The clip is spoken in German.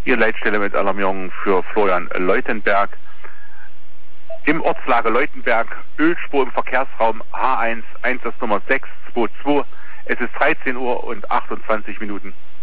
Hier Leitstelle mit Alarmierung für Florian Leutenberg. Im Ortslager Leutenberg, Ölspur im Verkehrsraum H1, Einsatznummer 622. Es ist 13 Uhr und 28 Minuten.